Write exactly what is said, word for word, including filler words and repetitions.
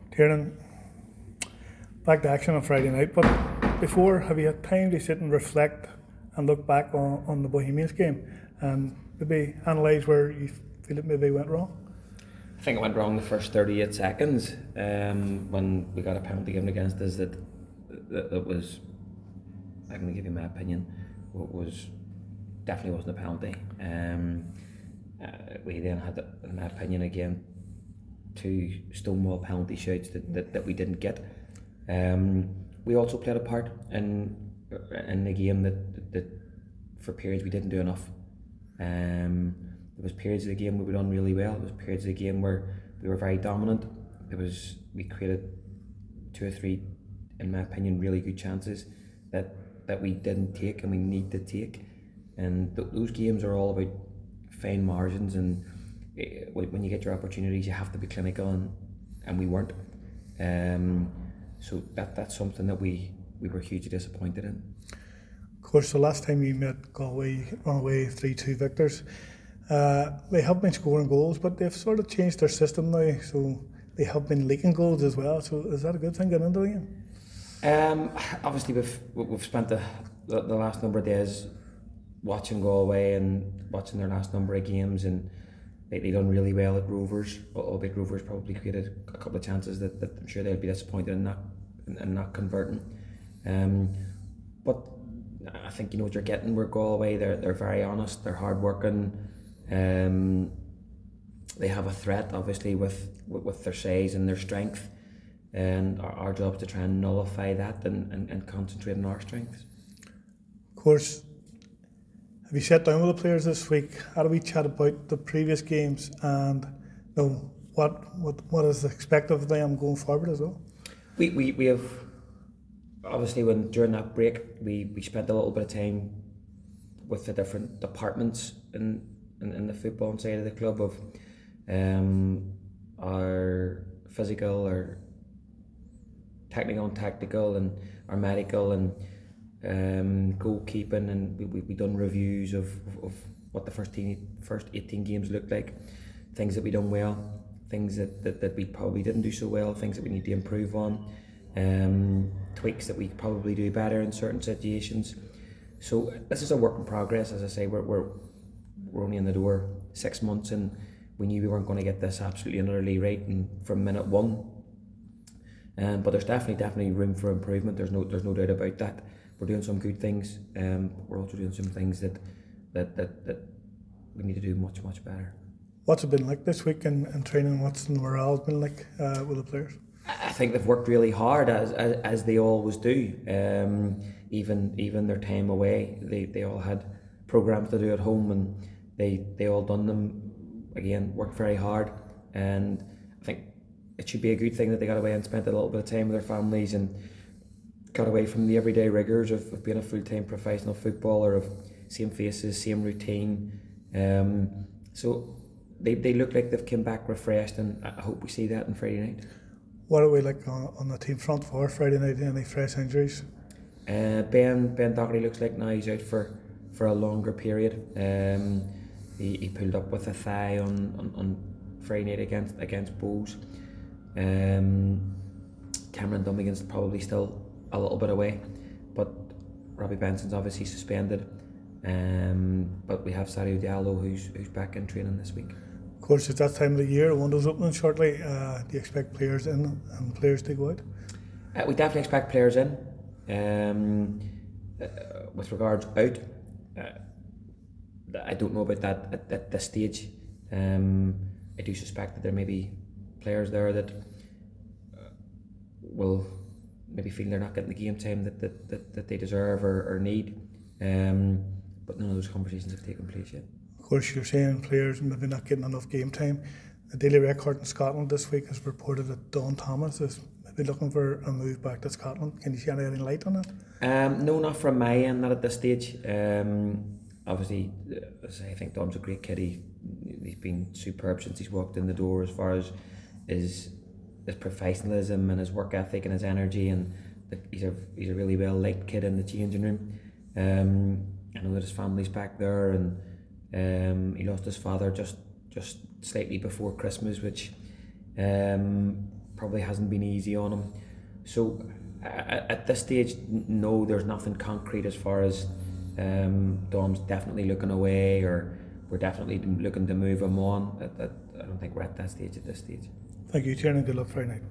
Tiernan, back to action on Friday night, but before, have you had time to sit and reflect and look back on, on the Bohemians game and maybe analyse where you feel it maybe went wrong? I think it went wrong the first thirty-eight seconds um, when we got a penalty given against us that, that, that was, I'm going to give you my opinion, what was definitely wasn't a penalty. Um, uh, we then had, in my opinion, again, two stonewall penalty shouts that, that, that we didn't get. Um, we also played a part in in the game that, that, that for periods we didn't do enough. Um, there was periods of the game where we done really well. There was periods of the game where we were very dominant. It was we created two or three, in my opinion, really good chances that that we didn't take and we need to take. And th- those games are all about fine margins, and it, when you get your opportunities, you have to be clinical, and, and we weren't. Um, so that that's something that we, we were hugely disappointed in. Of course, the last time you met Galway, run away three two victors, uh, they have been scoring goals, but they've sort of changed their system now, so they have been leaking goals as well. So is that a good thing getting into the game? Um, obviously, we've we've spent the, the the last number of days watching Galway and watching their last number of games, and they they done really well at Rovers. Albeit Rovers probably created a couple of chances that, that I'm sure they'll be disappointed in not in, in not converting. Um, but I think you know what you're getting with Galway. They're they're very honest. They're hardworking. Um, they have a threat, obviously, with with, with their size and their strength. And our, our job is to try and nullify that and, and, and concentrate on our strengths. Of course, have you sat down with the players this week? How do we chat about the previous games and you know, what what what is expected of them going forward as well? We we, we have obviously when during that break we, we spent a little bit of time with the different departments in, in, in the football side of the club of um, our physical, our technical and tactical, and our medical and um, goalkeeping, and we we we done reviews of, of, of what the first team, first eighteen games looked like, things that we done well, things that, that, that we probably didn't do so well, things that we need to improve on, um, tweaks that we probably do better in certain situations. So this is a work in progress. As I say, we're we're, we're only in the door six months, and we knew we weren't going to get this absolutely and utterly right and from minute one. Um, but there's definitely definitely room for improvement. There's no there's no doubt about that. We're doing some good things. Um, we're also doing some things that that, that, that we need to do much much better. What's it been like this week in, in training? What's the morale been like uh, with the players? I think they've worked really hard as as, as they always do. Um, even even their time away, they, they all had programs to do at home, and they they all done them. Again, worked very hard, and I think it should be a good thing that they got away and spent a little bit of time with their families and got away from the everyday rigours of, of being a full-time professional footballer, of same faces, same routine. Um, so they, they look like they've come back refreshed, and I hope we see that on Friday night. What are we like on, on the team front for Friday night? Any fresh injuries? Uh, Ben Ben Doherty looks like now he's out for, for a longer period. Um, he, he pulled up with a thigh on, on, on Friday night against against Bows. Um, Cameron Dummigan's probably still a little bit away, but Robbie Benson's obviously suspended. Um, but we have Sadio Diallo who's who's back in training this week. Of course, it's that time of the year. The window's opening shortly. Uh, do you expect players in and players to go out? Uh, we definitely expect players in. Um, uh, with regards out, uh, I don't know about that at, at this stage. Um, I do suspect that there may be players there that uh, will maybe feel they're not getting the game time that that, that, that they deserve or, or need. Um, but none of those conversations have taken place yet. Of course, you're saying players maybe not getting enough game time. The Daily Record in Scotland this week has reported that Don Thomas is maybe looking for a move back to Scotland. Can you shed any light on that? Um, no, not from my end, not at this stage. Um, obviously, as I think Dom's a great kid. He, he's been superb since he's walked in the door as far as his, his professionalism and his work ethic and his energy, and the, he's a he's a really well liked kid in the changing room. Um, I know that his family's back there, and um, he lost his father just just slightly before Christmas, which um, probably hasn't been easy on him. So at, at this stage, no, there's nothing concrete as far as um, Dom's definitely looking away, or we're definitely looking to move him on. I, I, I don't think we're at that stage at this stage. Thank you, Tiernan. Good luck Friday night.